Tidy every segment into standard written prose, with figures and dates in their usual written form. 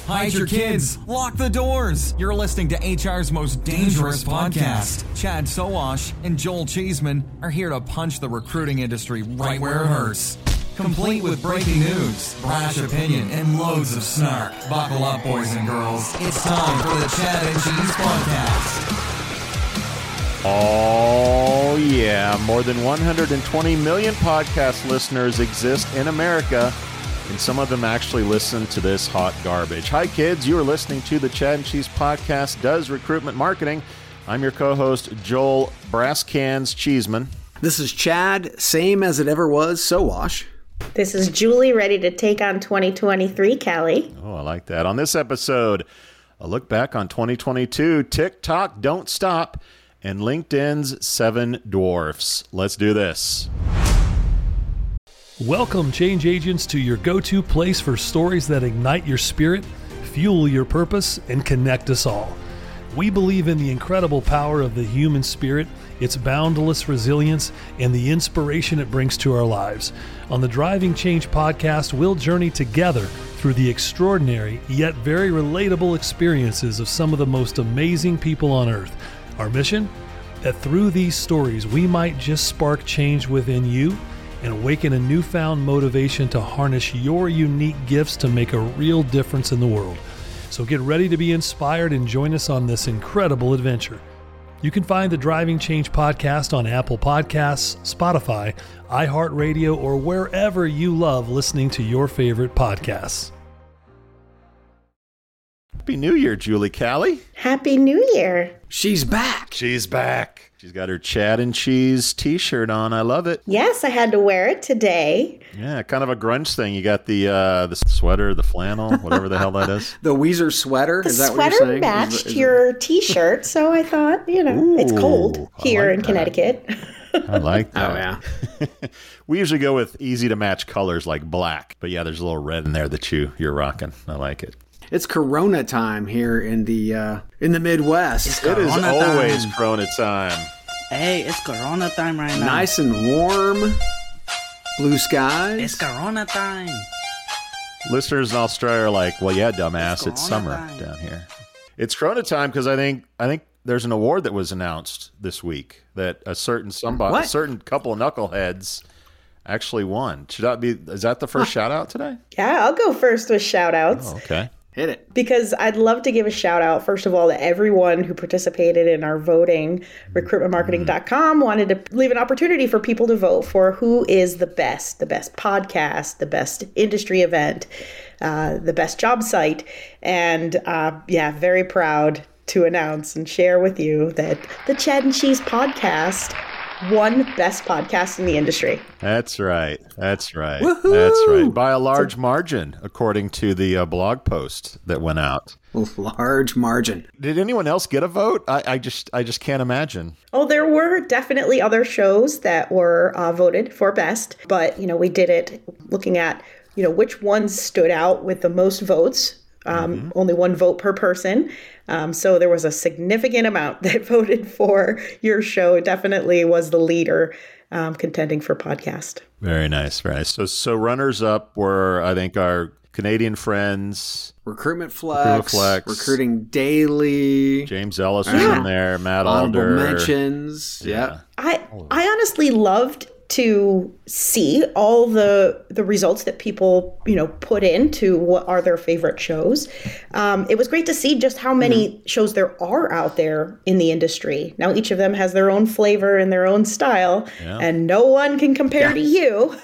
hide your kids, lock the doors. You're listening to HR's most dangerous podcast. Chad Sowash and Joel Cheeseman are here to punch the recruiting industry right where it hurts. Complete with breaking news, brash opinion, and loads of snark. Buckle up, boys and girls. It's time for the Chad and Cheese Podcast. Oh, yeah. More than 120 million podcast listeners exist in America, and some of them actually listen to this hot garbage. Hi, kids. You are listening to the Chad and Cheese Podcast, Does Recruitment Marketing. I'm your co-host, Joel Brass Cans Cheeseman. This is Chad, same as it ever was, Sowash. This is Julie, ready to take on 2023, Callie. Oh, I like that. On this episode, a look back on 2022, TikTok Don't Stop, and LinkedIn's 7 Dwarfs. Let's do this. Welcome, change agents, to your go-to place for stories that ignite your spirit, fuel your purpose, and connect us all. We believe in the incredible power of the human spirit, its boundless resilience, and the inspiration it brings to our lives. On the Driving Change podcast, we'll journey together through the extraordinary yet very relatable experiences of some of the most amazing people on earth. Our mission? That through these stories, we might just spark change within you and awaken a newfound motivation to harness your unique gifts to make a real difference in the world. So get ready to be inspired and join us on this incredible adventure. You can find the Driving Change podcast on Apple Podcasts, Spotify, iHeartRadio, or wherever you love listening to your favorite podcasts. Happy New Year, Julie Callie. Happy New Year. She's back. She's back. She's got her Chad and Cheese t-shirt on. I love it. Yes, I had to wear it today. Yeah, kind of a grunge thing. You got the sweater, the flannel, whatever the hell that is. The Weezer sweater? The is that sweater what you're saying? matched your t-shirt, so I thought, it's cold here in Connecticut. I like that. Oh, yeah. We usually go with easy to match colors like black. But yeah, there's a little red in there that you're rocking. I like it. It's Corona time here in the Midwest. It is Corona always time. Corona time. Hey, it's Corona time right now. Nice and warm. Blue skies. It's Corona time. Listeners in Australia are like, well, yeah, dumbass, it's Corona summer time. down here. It's Corona time because I think there's an award that was announced this week that a certain couple of knuckleheads actually won. Is that the first shout out today? Yeah, I'll go first with shout outs. Oh, okay. Hit it. Because I'd love to give a shout out, first of all, to everyone who participated in our voting. Recruitmentmarketing.com wanted to leave an opportunity for people to vote for who is the best podcast, the best industry event, the best job site. And very proud to announce and share with you that the Chad and Cheese podcast won best podcast in the industry. That's right. Woohoo! That's right. By a large margin, according to the blog post that went out. Large margin. Did anyone else get a vote? I just can't imagine. Oh, there were definitely other shows that were voted for best, but we did it looking at which ones stood out with the most votes. Only one vote per person. So there was a significant amount that voted for your show. It definitely was the leader contending for podcast. Very nice. Very nice. So runners up were, I think, our Canadian friends. Recruitment Flex. Recruiting Daily. James Ellis was in there. Matt Honorable Alder. mentions. Yeah. I honestly loved to see all the results that people put into what are their favorite shows. It was great to see just how many shows there are out there in the industry. Now each of them has their own flavor and their own style, and no one can compare to you.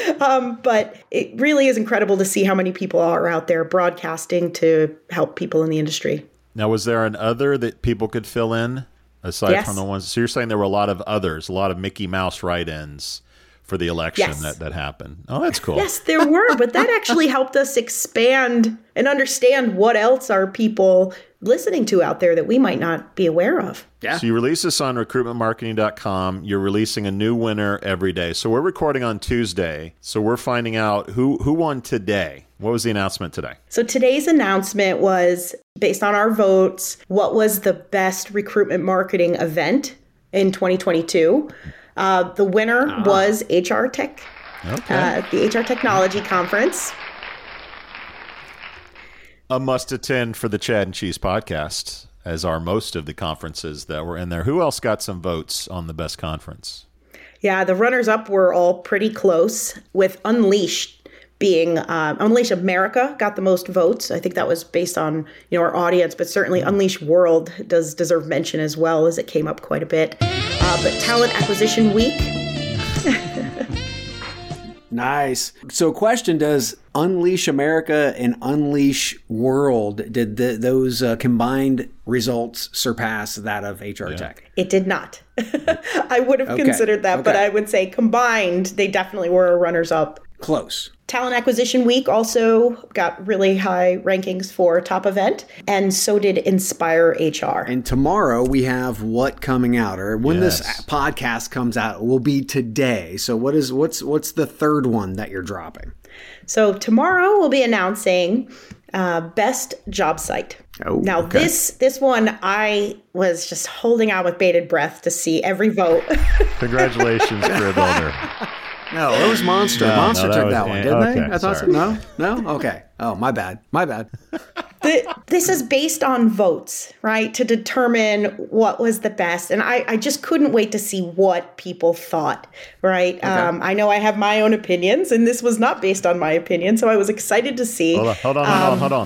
But it really is incredible to see how many people are out there broadcasting to help people in the industry. Now, was there an other that people could fill in? Aside from the ones, so you're saying there were a lot of others, a lot of Mickey Mouse write-ins for the election that happened. Oh, that's cool. Yes, there were, but that actually helped us expand and understand what else are people listening to out there that we might not be aware of. Yeah. So you release this on recruitmentmarketing.com. You're releasing a new winner every day. So we're recording on Tuesday. So we're finding out who won today. What was the announcement today? So today's announcement was based on our votes. What was the best recruitment marketing event in 2022? The winner was HR Tech, the HR Technology Conference. a must-attend for the Chad and Cheese podcast, as are most of the conferences that were in there. Who else got some votes on the best conference? Yeah, the runners-up were all pretty close, with Unleashed being Unleash America got the most votes. I think that was based on our audience, but certainly Unleash World does deserve mention as well, as it came up quite a bit. But Talent Acquisition Week. Nice. So question, does Unleash America and Unleash World, did those combined results surpass that of HR Tech? It did not. I would have considered that, but I would say combined, they definitely were runners-up. Close. Talent Acquisition Week also got really high rankings for top event, and so did Inspire HR. And tomorrow we have what coming out, or when this podcast comes out, it will be today. So what's the third one that you're dropping? So tomorrow we'll be announcing best job site. Now this one, I was just holding out with bated breath to see every vote. Congratulations, Career Builder. No, it was Monster. Monster took that one, didn't they? I thought sorry. so. No? Okay. Oh, my bad. This is based on votes, right? To determine what was the best. And I just couldn't wait to see what people thought, right? Okay. I know I have my own opinions, and this was not based on my opinion. So I was excited to see. Hold on.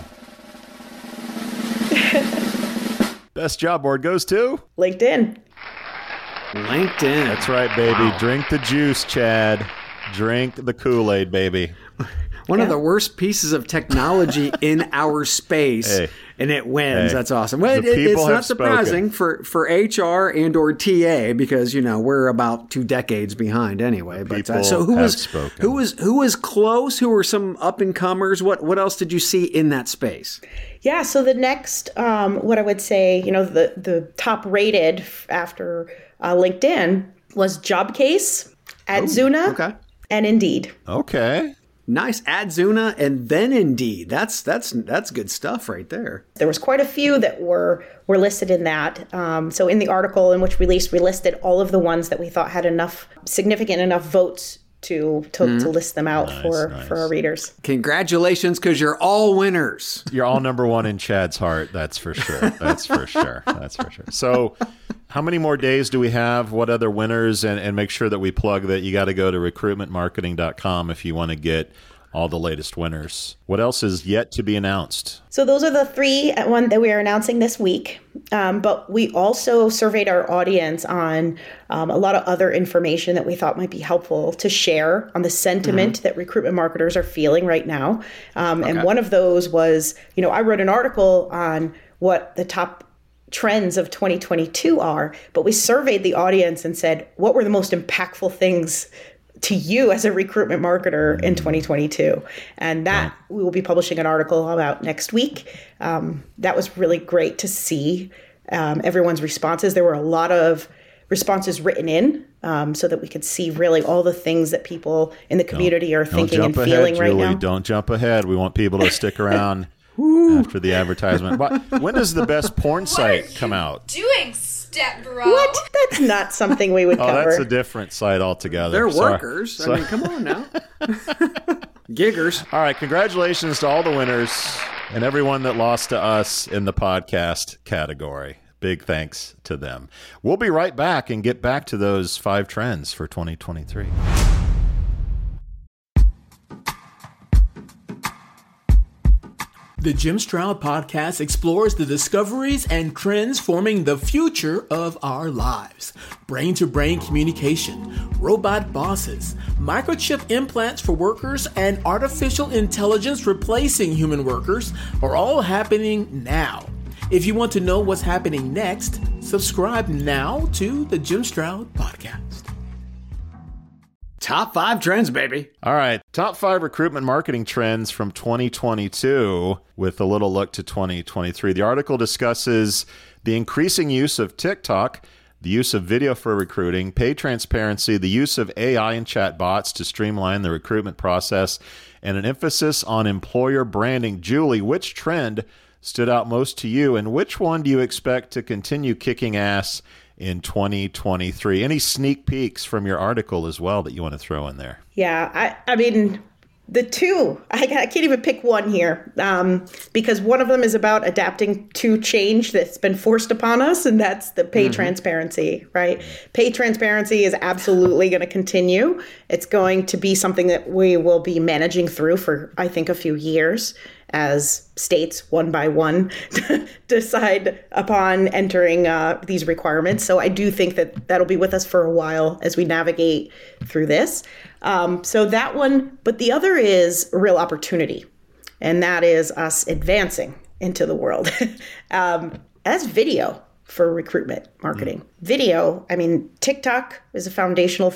Best job board goes to LinkedIn. That's right, baby. Wow. Drink the juice, Chad. Drink the Kool-Aid, baby. One of the worst pieces of technology in our space, and it wins. That's awesome. Well, it's not surprising for HR and or TA, because we're about 2 decades behind anyway. But so who was close? Who were some up and comers? What else did you see in that space? Yeah, so the next, what I would say, the top rated after LinkedIn was Jobcase, Adzuna, and Indeed. Okay. Nice. Adzuna and then Indeed. That's good stuff right there. There was quite a few that were listed in that. So in the article in which we listed all of the ones that we thought had significant enough votes to list them out for our readers. Congratulations, because you're all winners. You're all number one in Chad's heart. That's for sure. So how many more days do we have? What other winners? And make sure that we plug that you got to go to recruitmentmarketing.com if you want to get all the latest winners. What else is yet to be announced? So those are the 3 that we are announcing this week. But we also surveyed our audience on a lot of other information that we thought might be helpful to share on the sentiment that recruitment marketers are feeling right now. And one of those was, I wrote an article on what the top trends of 2022 are, but we surveyed the audience and said, what were the most impactful things to you as a recruitment marketer in 2022? And that we will be publishing an article about next week. That was really great to see everyone's responses. There were a lot of responses written in so that we could see really all the things that people in the community are thinking and feeling right now. Don't jump ahead. We want people to stick around after the advertisement. But when does the best porn site come out? Doing step bro. What? That's not something we would cover. That's a different site altogether. They're workers. I mean, come on now. Giggers. All right. Congratulations to all the winners and everyone that lost to us in the podcast category. Big thanks to them. We'll be right back and get back to those 5 trends for 2023. The Jim Stroud Podcast explores the discoveries and trends forming the future of our lives. Brain-to-brain communication, robot bosses, microchip implants for workers, and artificial intelligence replacing human workers are all happening now. If you want to know what's happening next, subscribe now to the Jim Stroud Podcast. Top 5 trends, baby. All right. Top 5 recruitment marketing trends from 2022 with a little look to 2023. The article discusses the increasing use of TikTok, the use of video for recruiting, pay transparency, the use of AI and chatbots to streamline the recruitment process, and an emphasis on employer branding. Julie, which trend stood out most to you, and which one do you expect to continue kicking ass in 2023? Any sneak peeks from your article as well that you want to throw in there? Yeah, I mean, The two, I can't even pick one here, because one of them is about adapting to change that's been forced upon us, and that's the pay transparency, right? Pay transparency is absolutely going to continue. It's going to be something that we will be managing through for, I think, a few years as states, one by one, decide upon entering these requirements. So I do think that that'll be with us for a while as we navigate through this. So that one, but the other is a real opportunity, and that is us advancing into the world as video for recruitment marketing. Video, I mean, TikTok is a foundational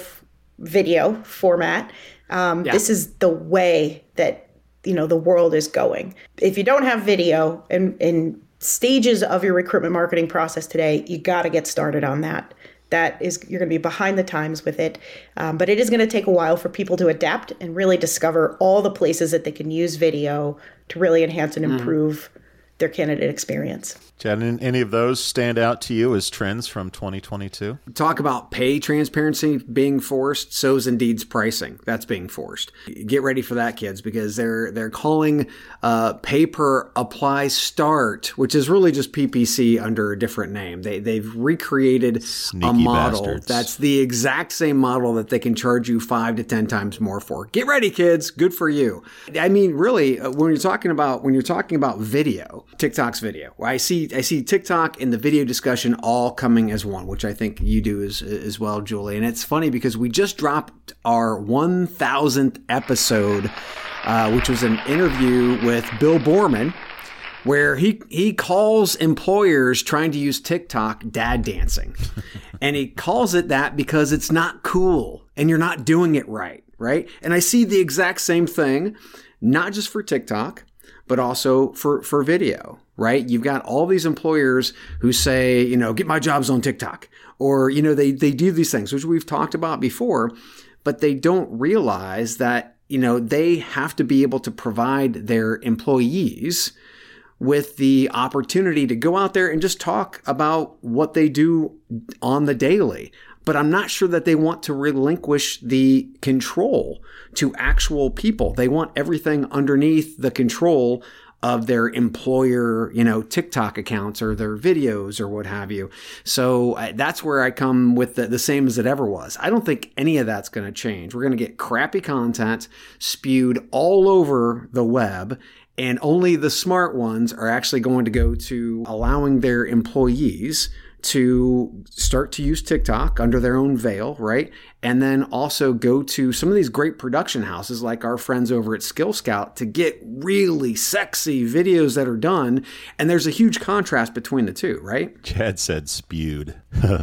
video format. This is the way that, the world is going. If you don't have video in stages of your recruitment marketing process today, you got to get started on that. You're going to be behind the times with it. But it is going to take a while for people to adapt and really discover all the places that they can use video to really enhance and improve their candidate experience. Chad, any of those stand out to you as trends from 2022? Talk about pay transparency being forced. So is Indeed's pricing. That's being forced. Get ready for that, kids, because they're calling pay per apply start, which is really just PPC under a different name. They've recreated Sneaky a model bastards. that's the exact same model that they can charge you 5 to 10 times more for. Get ready, kids. Good for you. I mean, really, when you're talking about video, TikTok's video, I see TikTok and the video discussion all coming as one, which I think you do as well, Julie. And it's funny because we just dropped our 1000th episode, which was an interview with Bill Boorman, where he calls employers trying to use TikTok dad dancing. And he calls it that because it's not cool and you're not doing it right? And I see the exact same thing, not just for TikTok, but also for video, right? You've got all these employers who say, get my jobs on TikTok, or, they do these things, which we've talked about before, but they don't realize that, they have to be able to provide their employees with the opportunity to go out there and just talk about what they do on the daily. But I'm not sure that they want to relinquish the control to actual people. They want everything underneath the control of their employer, TikTok accounts or their videos or what have you. So that's where I come with the same as it ever was. I don't think any of that's going to change. We're going to get crappy content spewed all over the web, and only the smart ones are actually going to go to allowing their employees to start to use TikTok under their own veil, right? And then also go to some of these great production houses like our friends over at Skill Scout to get really sexy videos that are done. And there's a huge contrast between the two, right? Chad said spewed.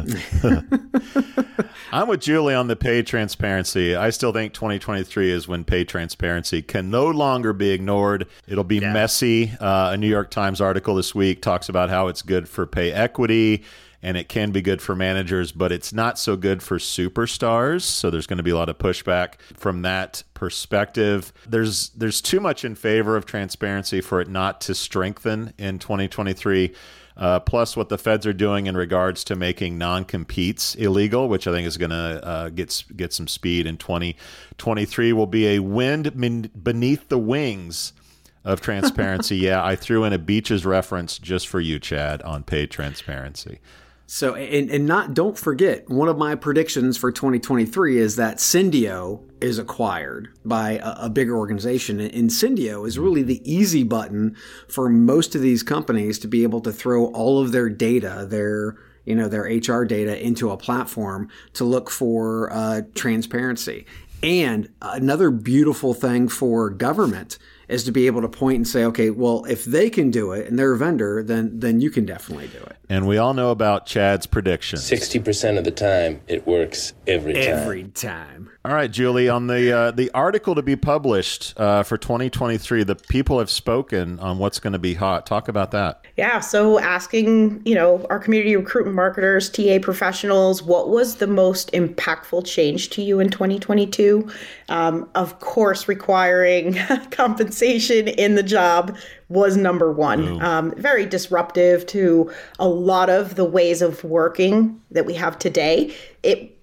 I'm with Julie on the pay transparency. I still think 2023 is when pay transparency can no longer be ignored. It'll be messy. A New York Times article this week talks about how it's good for pay equity, and it can be good for managers, but it's not so good for superstars. So there's going to be a lot of pushback from that perspective. There's too much in favor of transparency for it not to strengthen in 2023. Plus what the feds are doing in regards to making non-competes illegal, which I think is going to get some speed in 2023, will be a wind beneath the wings of transparency. Yeah, I threw in a Beaches reference just for you, Chad, on paid transparency. So, don't forget, one of my predictions for 2023 is that Syndio is acquired by a bigger organization. And Syndio is really the easy button for most of these companies to be able to throw all of their data, their HR data into a platform to look for transparency. And another beautiful thing for government is to be able to point and say, okay, well, if they can do it and they're a vendor, then you can definitely do it. And we all know about Chad's predictions. 60% of the time, it works every time. Every time. All right, Julie, on the article to be published for 2023, the people have spoken on what's going to be hot. Talk about that. Yeah, so asking, our community recruitment marketers, TA professionals, what was the most impactful change to you in 2022? Of course, requiring compensation in the job was number one. Very disruptive to a lot of the ways of working that we have today. It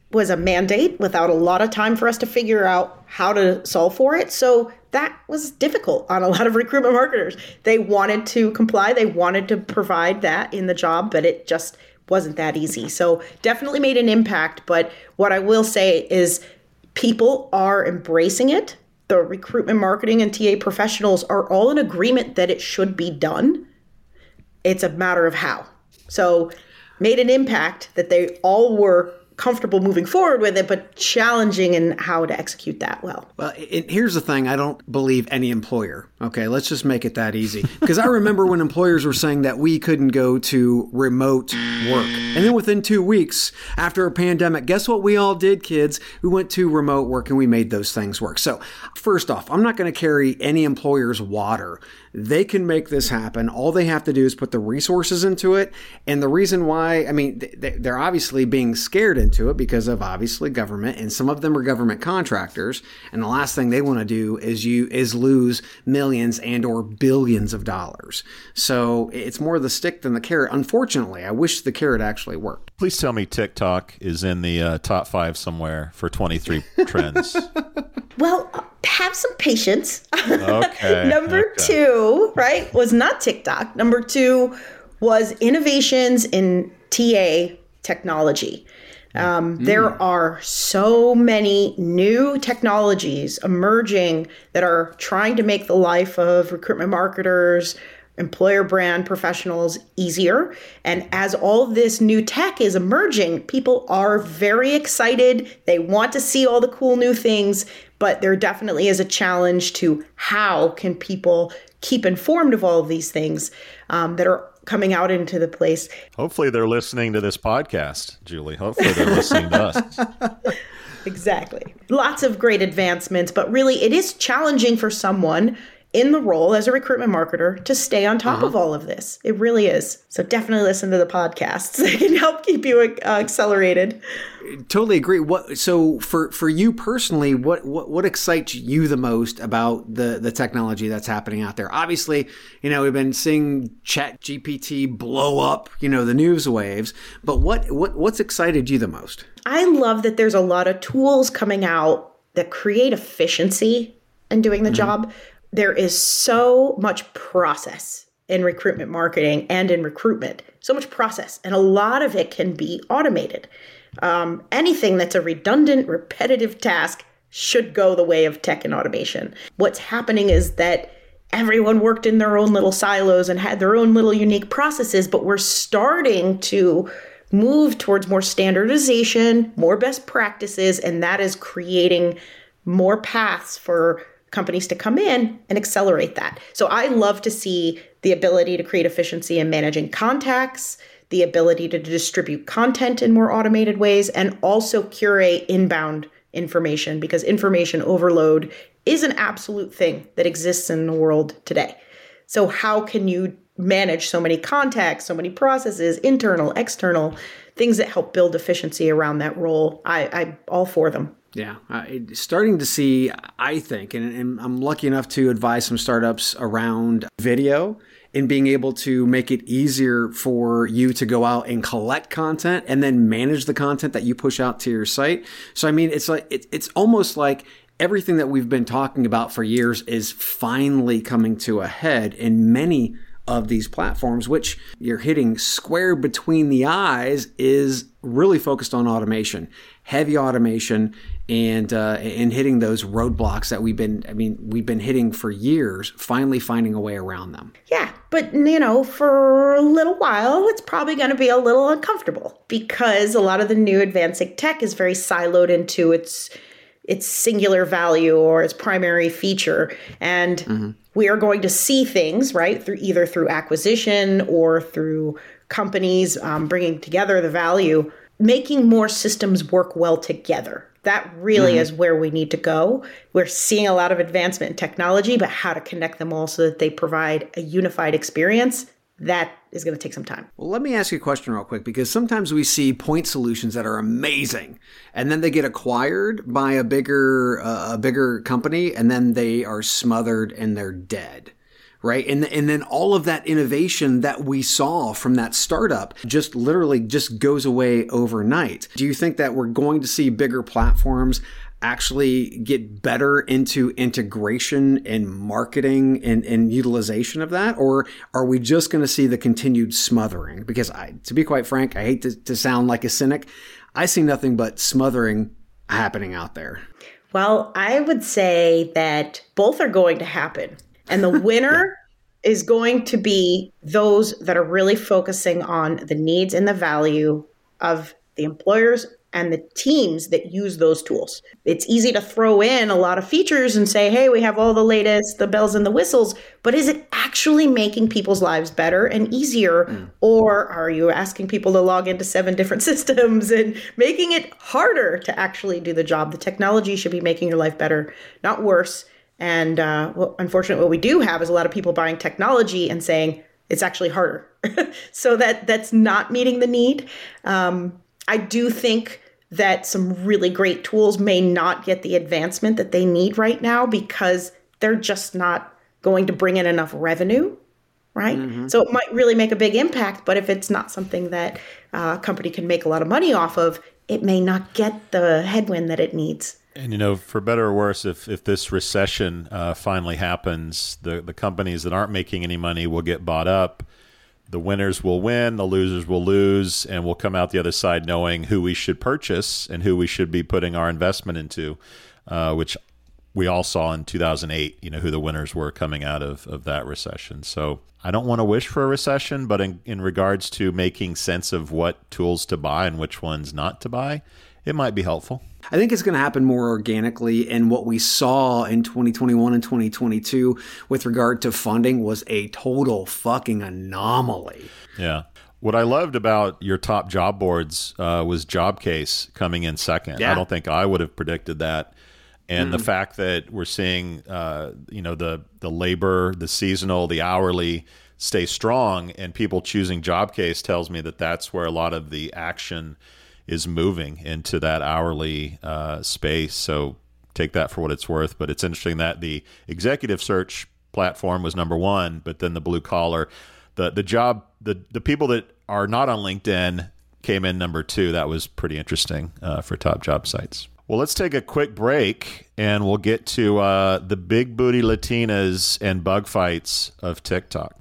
was a mandate without a lot of time for us to figure out how to solve for it. So that was difficult on a lot of recruitment marketers. They wanted to comply. They wanted to provide that in the job, but it just wasn't that easy. So definitely made an impact. But what I will say is people are embracing it. The recruitment marketing and TA professionals are all in agreement that it should be done. It's a matter of how. So made an impact that they all were comfortable moving forward with it, but challenging in how to execute that well. Well, here's the thing. I don't believe any employer. Okay, let's just make it that easy. Because I remember when employers were saying that we couldn't go to remote work. And then within 2 weeks after a pandemic, guess what we all did, kids? We went to remote work and we made those things work. So first off, I'm not going to carry any employer's water. They can make this happen. All they have to do is put the resources into it. And the reason why, I mean, they're obviously being scared into it because of obviously government, and some of them are government contractors. And the last thing they want to do is lose millions and or billions of dollars. So it's more the stick than the carrot. Unfortunately, I wish the carrot actually worked. Please tell me TikTok is in the top 5 somewhere for 23 trends. Well, have some patience. Okay. Number 2, right, was not TikTok. Number 2 was innovations in TA technology. There are so many new technologies emerging that are trying to make the life of recruitment marketers, employer brand professionals easier. And as all this new tech is emerging, people are very excited. They want to see all the cool new things, but there definitely is a challenge to how can people keep informed of all of these things that are coming out into the place. Hopefully they're listening to this podcast, Julie. Hopefully they're listening to us. Exactly. Lots of great advancements, but really it is challenging for someone in the role as a recruitment marketer to stay on top of all of this. It really is. So definitely listen to the podcasts. They can help keep you accelerated. Totally agree. So for you personally, what excites you the most about the technology that's happening out there? Obviously, we've been seeing ChatGPT blow up, the news waves, but what's excited you the most? I love that there's a lot of tools coming out that create efficiency in doing the job. There is so much process in recruitment marketing and in recruitment, so much process, and a lot of it can be automated. Anything that's a redundant, repetitive task should go the way of tech and automation. What's happening is that everyone worked in their own little silos and had their own little unique processes, but we're starting to move towards more standardization, more best practices, and that is creating more paths for companies to come in and accelerate that. So I love to see the ability to create efficiency in managing contacts, the ability to distribute content in more automated ways, and also curate inbound information, because information overload is an absolute thing that exists in the world today. So how can you manage so many contacts, so many processes, internal, external, things that help build efficiency around that role? I'm all for them. Yeah, starting to see, I think, and I'm lucky enough to advise some startups around video and being able to make it easier for you to go out and collect content and then manage the content that you push out to your site. So, I mean, it's almost like everything that we've been talking about for years is finally coming to a head in many of these platforms, which you're hitting square between the eyes, is really focused on automation, heavy automation, and hitting those roadblocks that we've been hitting for years, finally finding a way around them. Yeah, but for a little while, it's probably going to be a little uncomfortable because a lot of the new advancing tech is very siloed into its singular value or its primary feature. And we are going to see things, right, through acquisition or through companies bringing together the value, making more systems work well together. That really is where we need to go. We're seeing a lot of advancement in technology, but how to connect them all so that they provide a unified experience, that is going to take some time. Well, let me ask you a question real quick, because sometimes we see point solutions that are amazing, and then they get acquired by a bigger company, and then they are smothered and they're dead, right? And then all of that innovation that we saw from that startup just literally just goes away overnight. Do you think that we're going to see bigger platforms actually get better into integration and marketing and utilization of that? Or are we just going to see the continued smothering? Because to be quite frank, I hate to sound like a cynic. I see nothing but smothering happening out there. Well, I would say that both are going to happen. And the winner is going to be those that are really focusing on the needs and the value of the employers and the teams that use those tools. It's easy to throw in a lot of features and say, hey, we have all the latest, the bells and the whistles, but is it actually making people's lives better and easier? Or are you asking people to log into 7 different systems and making it harder to actually do the job? The technology should be making your life better, not worse. And unfortunately, what we do have is a lot of people buying technology and saying it's actually harder. So that's not meeting the need. I do think that some really great tools may not get the advancement that they need right now because they're just not going to bring in enough revenue, right? Mm-hmm. So it might really make a big impact, but if it's not something that a company can make a lot of money off of, it may not get the headwind that it needs. And, for better or worse, if this recession finally happens, the companies that aren't making any money will get bought up. The winners will win, the losers will lose, and we'll come out the other side knowing who we should purchase and who we should be putting our investment into, which we all saw in 2008, who the winners were coming out of that recession. So I don't want to wish for a recession, but in regards to making sense of what tools to buy and which ones not to buy, it might be helpful. I think it's going to happen more organically, and what we saw in 2021 and 2022 with regard to funding was a total fucking anomaly. Yeah. What I loved about your top job boards was Jobcase coming in second. Yeah. I don't think I would have predicted that. And the fact that we're seeing, the labor, the seasonal, the hourly stay strong, and people choosing Jobcase tells me that that's where a lot of the action is moving into that hourly space. So take that for what it's worth. But it's interesting that the executive search platform was number 1, but then the blue collar, the people that are not on LinkedIn came in number 2. That was pretty interesting for top job sites. Well, let's take a quick break and we'll get to the big booty Latinas and bug fights of TikTok.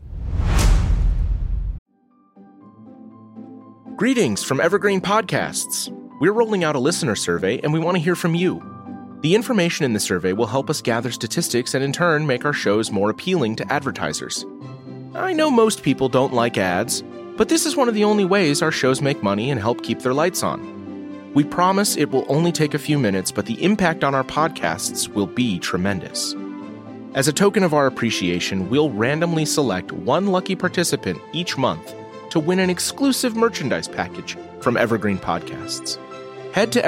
Greetings from Evergreen Podcasts. We're rolling out a listener survey and we want to hear from you. The information in the survey will help us gather statistics and in turn make our shows more appealing to advertisers. I know most people don't like ads, but this is one of the only ways our shows make money and help keep their lights on. We promise it will only take a few minutes, but the impact on our podcasts will be tremendous. As a token of our appreciation, we'll randomly select one lucky participant each month to win an exclusive merchandise package from Evergreen Podcasts. Head to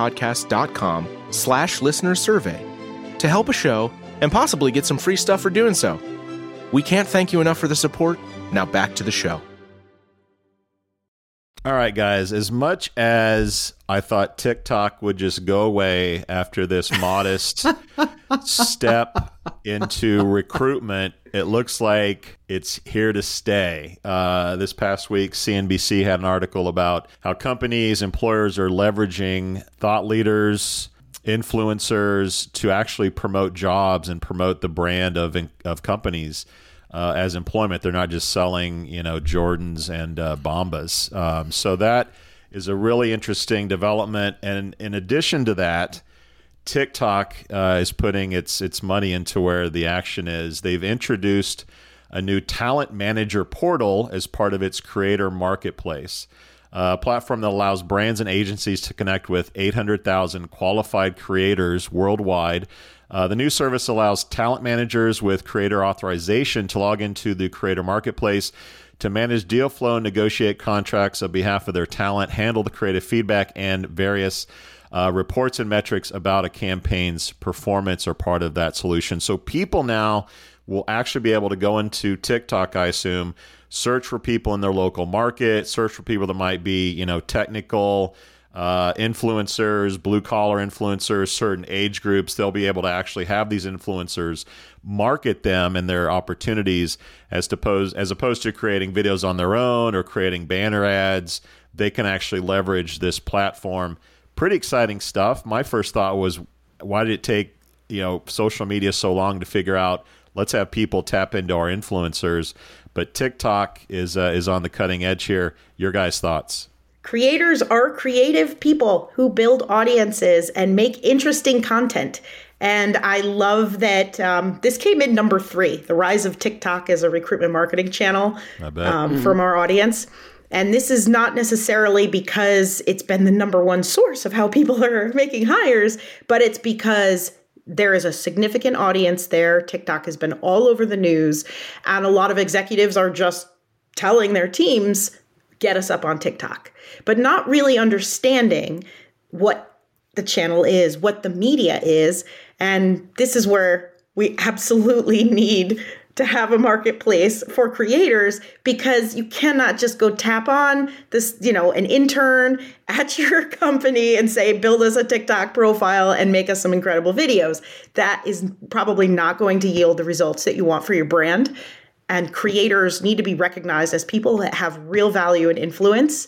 evergreenpodcast.com/listenersurvey to help a show and possibly get some free stuff for doing so. We can't thank you enough for the support. Now back to the show. All right, guys, as much as I thought TikTok would just go away after this modest step into recruitment, it looks like it's here to stay. This past week, CNBC had an article about how companies, employers are leveraging thought leaders, influencers to actually promote jobs and promote the brand of companies. As employment, they're not just selling, Jordans and Bombas. So that is a really interesting development. And in addition to that, TikTok is putting its money into where the action is. They've introduced a new talent manager portal as part of its creator marketplace, a platform that allows brands and agencies to connect with 800,000 qualified creators worldwide. The new service allows talent managers with creator authorization to log into the creator marketplace to manage deal flow, negotiate contracts on behalf of their talent, handle the creative feedback, and various reports and metrics about a campaign's performance are part of that solution. So people now will actually be able to go into TikTok, I assume, search for people in their local market, search for people that might be, technical, influencers, blue-collar influencers, certain age groups. They'll be able to actually have these influencers market them and their opportunities as opposed to creating videos on their own or creating banner ads. They can actually leverage this platform. Pretty exciting stuff. My first thought was, why did it take social media so long to figure out, let's have people tap into our influencers? But TikTok is on the cutting edge here. Your guys' thoughts? Creators are creative people who build audiences and make interesting content. And I love that this came in number 3, the rise of TikTok as a recruitment marketing channel from our audience. And this is not necessarily because it's been the number 1 source of how people are making hires, but it's because there is a significant audience there. TikTok has been all over the news, and a lot of executives are just telling their teams, get us up on TikTok, but not really understanding what the channel is, what the media is. And this is where we absolutely need to have a marketplace for creators, because you cannot just go tap on this, an intern at your company and say, build us a TikTok profile and make us some incredible videos. That is probably not going to yield the results that you want for your brand. And creators need to be recognized as people that have real value and influence,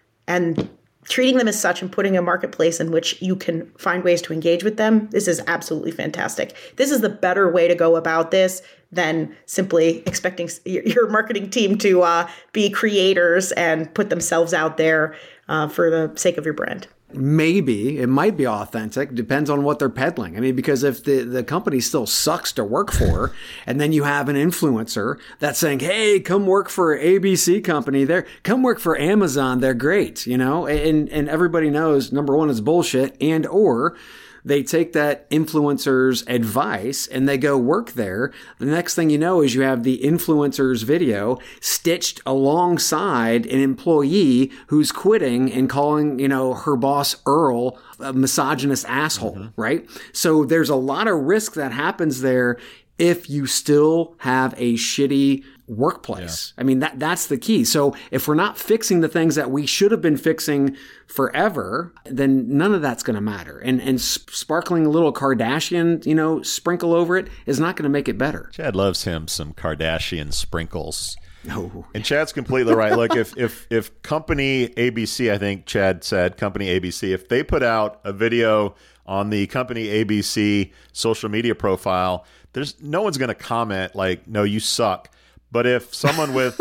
and treating them as such and putting a marketplace in which you can find ways to engage with them. This is absolutely fantastic. This is the better way to go about this than simply expecting your marketing team to be creators and put themselves out there for the sake of your brand. Maybe it might be authentic. Depends on what they're peddling. I mean, because if the company still sucks to work for, and then you have an influencer that's saying, "Hey, come work for ABC company. Come work for Amazon. They're great," and everybody knows, number 1, is bullshit, and or they take that influencer's advice and they go work there. The next thing you know is you have the influencer's video stitched alongside an employee who's quitting and calling, her boss Earl a misogynist asshole, right? So there's a lot of risk that happens there if you still have a shitty workplace. Yeah. I mean, that's the key. So if we're not fixing the things that we should have been fixing forever, then none of that's going to matter. And sparkling a little Kardashian, sprinkle over it is not going to make it better. Chad loves him some Kardashian sprinkles. No. And Chad's completely right. Look, if company ABC, I think Chad said company ABC, if they put out a video on the company ABC social media profile, no one's going to comment like, "No, you suck." But if someone with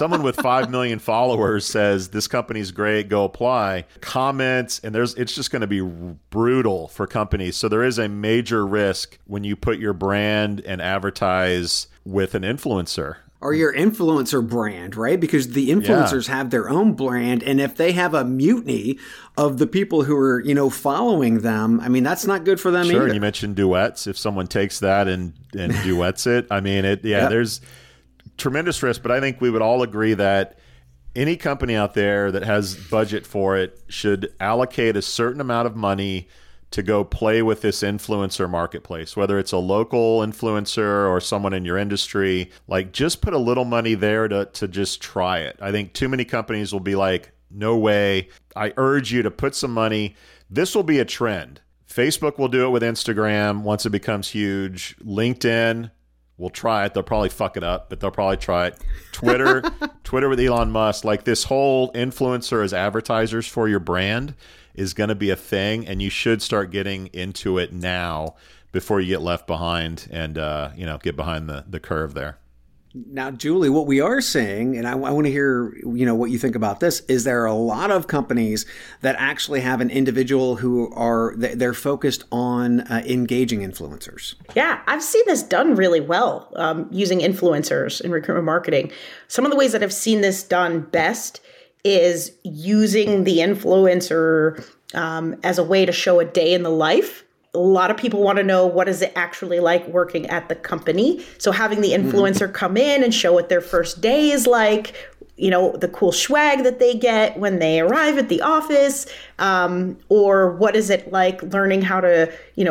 5 million followers says this company's great, go apply, comments, and it's just going to be brutal for companies. So there is a major risk when you put your brand and advertise with an influencer. Or your influencer brand, right? Because the influencers have their own brand. And if they have a mutiny of the people who are, following them, I mean, that's not good for them either. Sure. And you mentioned duets. If someone takes that and duets it, I mean, there's tremendous risk. But I think we would all agree that any company out there that has budget for it should allocate a certain amount of money to go play with this influencer marketplace, whether it's a local influencer or someone in your industry. Like, just put a little money there to just try it. I think too many companies will be like, no way. I urge you to put some money. This will be a trend. Facebook will do it with Instagram once it becomes huge. LinkedIn will try it. They'll probably fuck it up, but they'll probably try it. Twitter with Elon Musk. Like, this whole influencer as advertisers for your brand is going to be a thing, and you should start getting into it now before you get left behind and get behind the curve there. Now, Julie, what we are saying, and I want to hear what you think about this, is there are a lot of companies that actually have an individual who they're focused on engaging influencers. Yeah, I've seen this done really well using influencers in recruitment marketing. Some of the ways that I've seen this done best is using the influencer as a way to show a day in the life. A lot of people want to know, what is it actually like working at the company? So having the influencer come in and show what their first day is like, the cool swag that they get when they arrive at the office, or what is it like learning how to,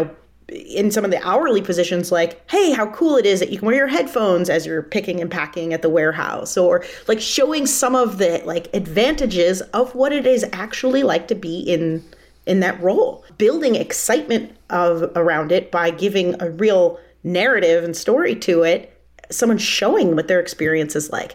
in some of the hourly positions, like, hey, how cool it is that you can wear your headphones as you're picking and packing at the warehouse, or like showing some of the like advantages of what it is actually like to be in that role, building excitement around it by giving a real narrative and story to it, someone showing what their experience is like.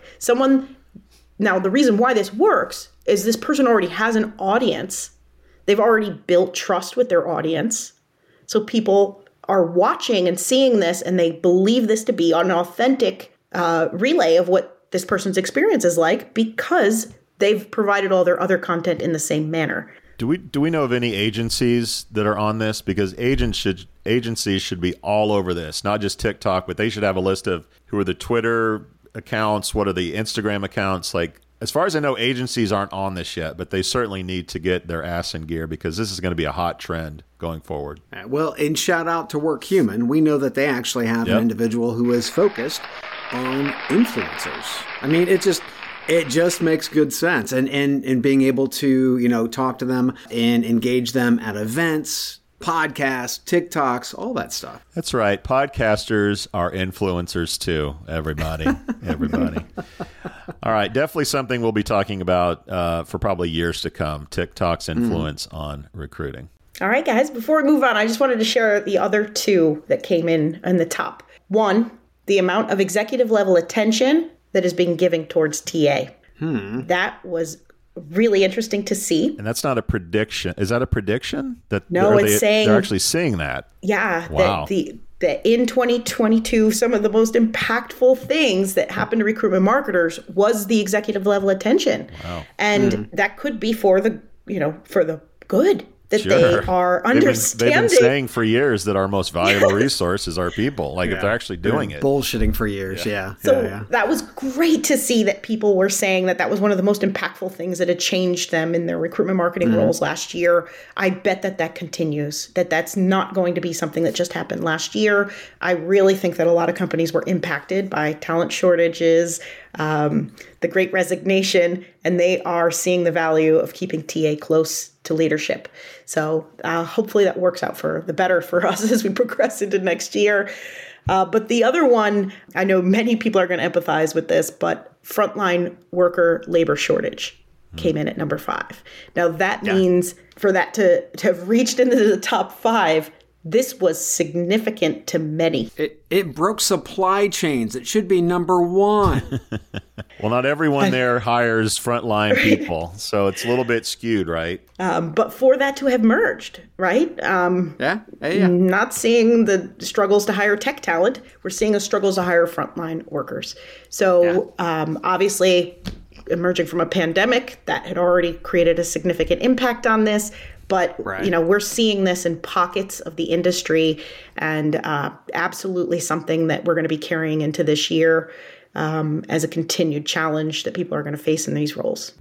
Now, the reason why this works is this person already has an audience. They've already built trust with their audience. So people are watching and seeing this, and they believe this to be an authentic relay of what this person's experience is like because they've provided all their other content in the same manner. Do we know of any agencies that are on this? Because agencies should be all over this, not just TikTok, but they should have a list of who are the Twitter accounts, what are the Instagram accounts. Like, as far as I know, agencies aren't on this yet, but they certainly need to get their ass in gear because this is going to be a hot trend going forward. Well, and shout out to WorkHuman. We know that they actually have an individual who is focused on influencers. I mean, it just makes good sense. And being able to, talk to them and engage them at events, podcasts, TikToks, all that stuff. That's right. Podcasters are influencers too, everybody. Everybody. All right. Definitely something we'll be talking about for probably years to come, TikTok's influence on recruiting. All right, guys. Before we move on, I just wanted to share the other two that came in the top. One, the amount of executive level attention that is being given towards TA. That was really interesting to see. And that's not a prediction. Is that a prediction? No, it's saying they're actually seeing that. Yeah. Wow. That in 2022, some of the most impactful things that happened to recruitment marketers was the executive level attention. Wow. And that could be for the good. That they are understanding. They've been saying for years that our most valuable resource is our people. Like if they're actually doing it. Bullshitting for years, So that was great to see that people were saying that was one of the most impactful things that had changed them in their recruitment marketing roles last year. I bet that continues, that's not going to be something that just happened last year. I really think that a lot of companies were impacted by talent shortages, the Great Resignation, and they are seeing the value of keeping TA close to leadership. So hopefully that works out for the better for us as we progress into next year. But the other one, I know many people are going to empathize with this, but frontline worker labor shortage came in at number 5. Now that means for that to have reached into the top 5, this was significant to many. It broke supply chains. It should be number 1. Well, not everyone there hires frontline people, so it's a little bit skewed, right? But for that to have merged, right? Not seeing the struggles to hire tech talent, we're seeing the struggles to hire frontline workers. So obviously, emerging from a pandemic, that had already created a significant impact on this. But, we're seeing this in pockets of the industry, and absolutely something that we're going to be carrying into this year as a continued challenge that people are going to face in these roles.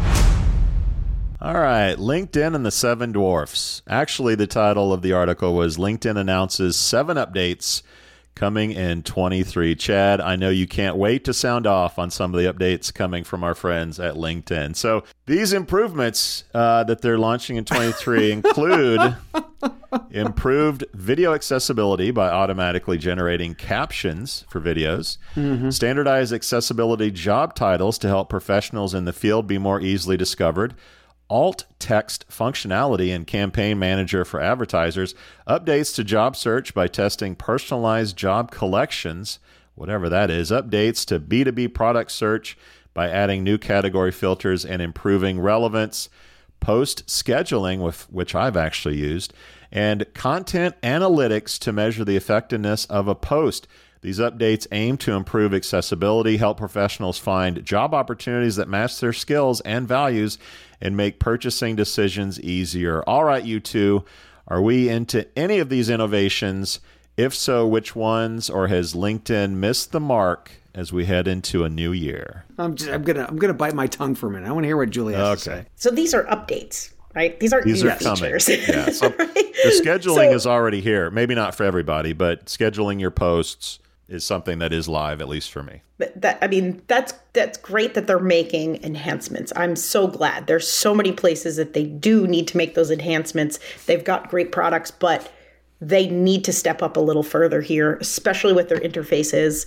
All right, LinkedIn and the 7 Dwarfs. Actually, the title of the article was LinkedIn announces 7 updates coming in 23. Chad, I know you can't wait to sound off on some of the updates coming from our friends at LinkedIn. So these improvements that they're launching in 23 include improved video accessibility by automatically generating captions for videos, standardized accessibility job titles to help professionals in the field be more easily discovered, alt text functionality in Campaign Manager for advertisers, updates to job search by testing personalized job collections, whatever that is, updates to B2B product search by adding new category filters and improving relevance, post scheduling, which I've actually used, and content analytics to measure the effectiveness of a post. These updates aim to improve accessibility, help professionals find job opportunities that match their skills and values, and make purchasing decisions easier. All right, you two, are we into any of these innovations? If so, which ones, or has LinkedIn missed the mark as we head into a new year? I'm gonna bite my tongue for a minute. I want to hear what Julie has to say. So these are updates, right? These aren't new features. Yeah, so right? The scheduling is already here. Maybe not for everybody, but scheduling your posts is something that is live, at least for me. That's great that they're making enhancements. I'm so glad. There's so many places that they do need to make those enhancements. They've got great products, but they need to step up a little further here, especially with their interfaces.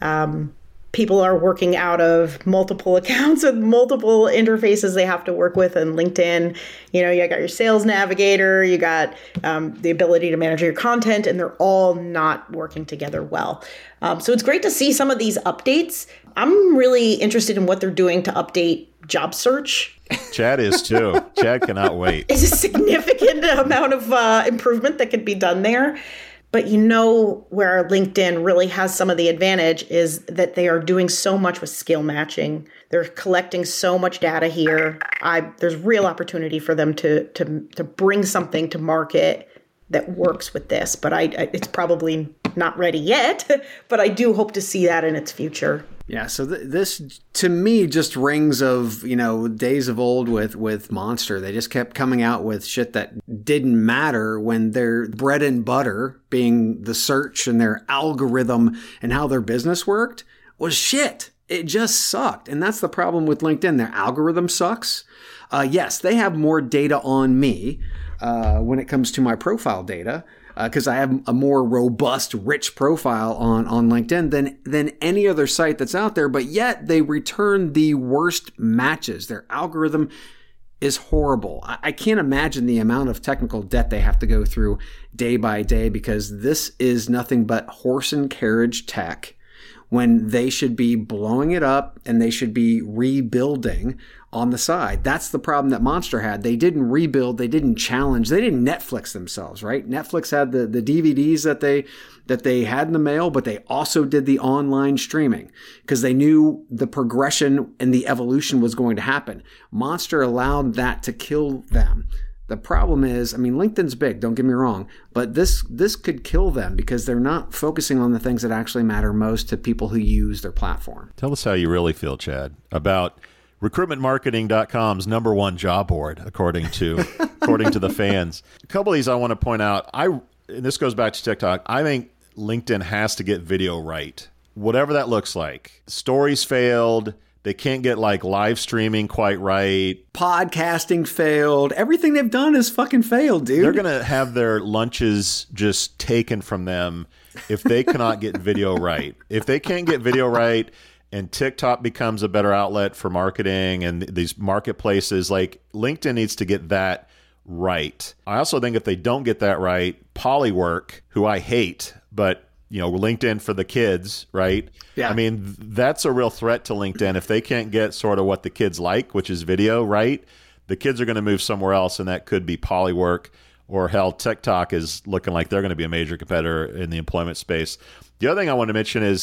People are working out of multiple accounts with multiple interfaces they have to work with. And LinkedIn, you got your sales navigator, you got the ability to manage your content, and they're all not working together well. So it's great to see some of these updates. I'm really interested in what they're doing to update job search. Chad is too. Chad cannot wait. It's a significant amount of improvement that could be done there. But where LinkedIn really has some of the advantage is that they are doing so much with skill matching. They're collecting so much data here. There's real opportunity for them to bring something to market that works with this. But it's probably not ready yet, but I do hope to see that in its future. Yeah, so this to me just rings of, days of old with Monster. They just kept coming out with shit that didn't matter when their bread and butter, being the search and their algorithm and how their business worked, was shit. It just sucked. And that's the problem with LinkedIn. Their algorithm sucks. Yes, they have more data on me when it comes to my profile data, because I have a more robust, rich profile on LinkedIn than any other site that's out there, but yet they return the worst matches. Their algorithm is horrible. I can't imagine the amount of technical debt they have to go through day by day, because this is nothing but horse and carriage tech when they should be blowing it up and they should be rebuilding on the side. That's the problem that Monster had. They didn't rebuild. They didn't challenge. They didn't Netflix themselves, right? Netflix had the DVDs that they had in the mail, but they also did the online streaming because they knew the progression and the evolution was going to happen. Monster allowed that to kill them. The problem is, LinkedIn's big, don't get me wrong, but this could kill them because they're not focusing on the things that actually matter most to people who use their platform. Tell us how you really feel, Chad, about recruitmentmarketing.com's number one job board, according to the fans. A couple of these I want to point out. And this goes back to TikTok. I think LinkedIn has to get video right, whatever that looks like. Stories failed. They can't get live streaming quite right. Podcasting failed. Everything they've done has fucking failed, dude. They're going to have their lunches just taken from them if they cannot get video right. If they can't get video right and TikTok becomes a better outlet for marketing and these marketplaces, LinkedIn needs to get that right. I also think if they don't get that right, Polywork, who I hate, but LinkedIn for the kids, right? Yeah. That's a real threat to LinkedIn. If they can't get sort of what the kids like, which is video, right? The kids are going to move somewhere else, and that could be Polywork, or hell, TikTok is looking like they're going to be a major competitor in the employment space. The other thing I want to mention is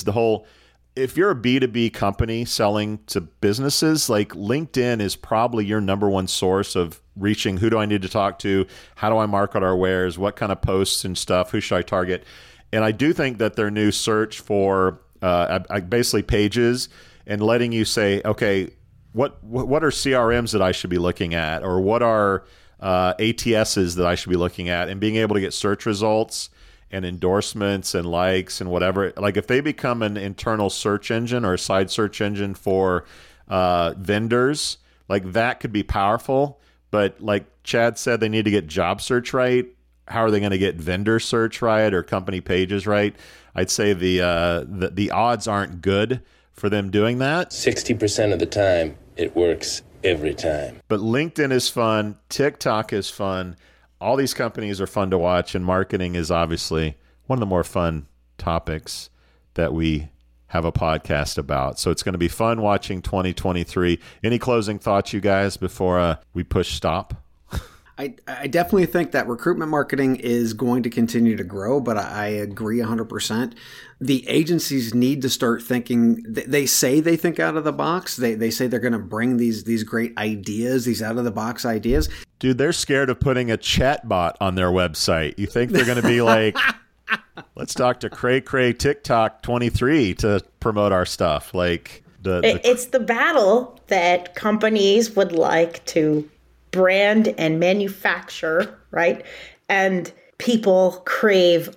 if you're a B2B company selling to businesses, LinkedIn is probably your number one source of reaching who do I need to talk to, how do I market our wares, what kind of posts and stuff, who should I target. And I do think that their new search for basically pages and letting you say, okay, what are CRMs that I should be looking at, or what are ATSs that I should be looking at, and being able to get search results and endorsements and likes and whatever. If they become an internal search engine or a side search engine for vendors, that could be powerful. But like Chad said, they need to get job search right. How are they going to get vendor search right or company pages right? I'd say the odds aren't good for them doing that. 60% of the time, it works every time. But LinkedIn is fun. TikTok is fun. All these companies are fun to watch, and marketing is obviously one of the more fun topics that we have a podcast about. So it's going to be fun watching 2023. Any closing thoughts, you guys, before we push stop? I definitely think that recruitment marketing is going to continue to grow, but I agree 100%. The agencies need to start thinking. They say they think out of the box. They say they're going to bring these great ideas, these out of the box ideas. Dude, they're scared of putting a chat bot on their website. You think they're going to be like, let's talk to Cray Cray TikTok 23 to promote our stuff? It's the battle that companies would like to brand and manufacture, right? And people crave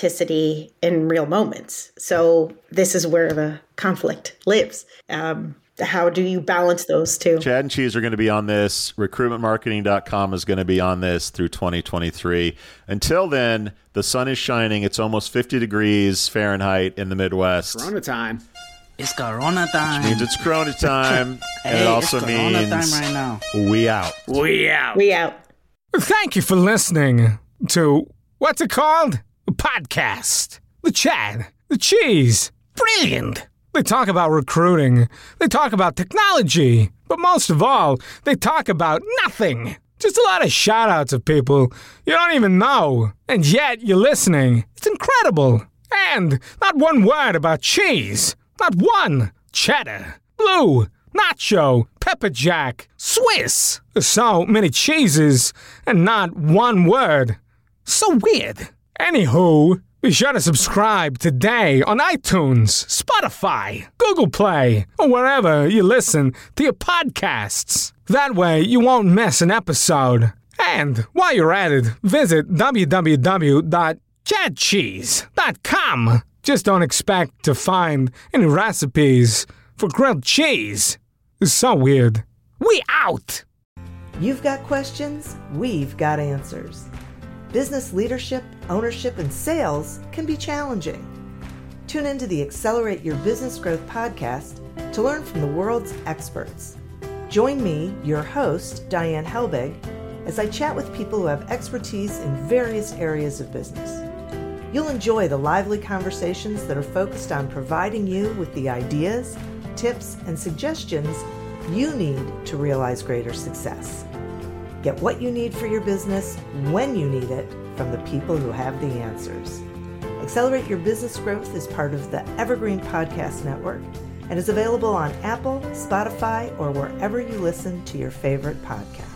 authenticity in real moments. So this is where the conflict lives. how do you balance those two? Chad and Cheese are going to be on this. Recruitmentmarketing.com is going to be on this through 2023. Until then, the sun is shining. It's almost 50 degrees Fahrenheit in the Midwest. Corona time. It's Corona time. Which means it's Corona time. And it also it's Corona means time right now. We out. We out. We out. Thank you for listening to, what's it called? A podcast. The Chad. The Cheese. Brilliant. They talk about recruiting. They talk about technology. But most of all, they talk about nothing. Just a lot of shout-outs of people you don't even know. And yet you're listening. It's incredible. And not one word about cheese. Not one. Cheddar. Blue. Nacho. Pepper Jack. Swiss. So many cheeses and not one word. So weird. Anywho, be sure to subscribe today on iTunes, Spotify, Google Play, or wherever you listen to your podcasts. That way you won't miss an episode. And while you're at it, visit www.chadcheese.com. Just don't expect to find any recipes for grilled cheese. It's so weird. We out! You've got questions, we've got answers. Business leadership, ownership, and sales can be challenging. Tune into the Accelerate Your Business Growth podcast to learn from the world's experts. Join me, your host, Diane Helbig, as I chat with people who have expertise in various areas of business. You'll enjoy the lively conversations that are focused on providing you with the ideas, tips, and suggestions you need to realize greater success. Get what you need for your business when you need it from the people who have the answers. Accelerate Your Business Growth is part of the Evergreen Podcast Network and is available on Apple, Spotify, or wherever you listen to your favorite podcast.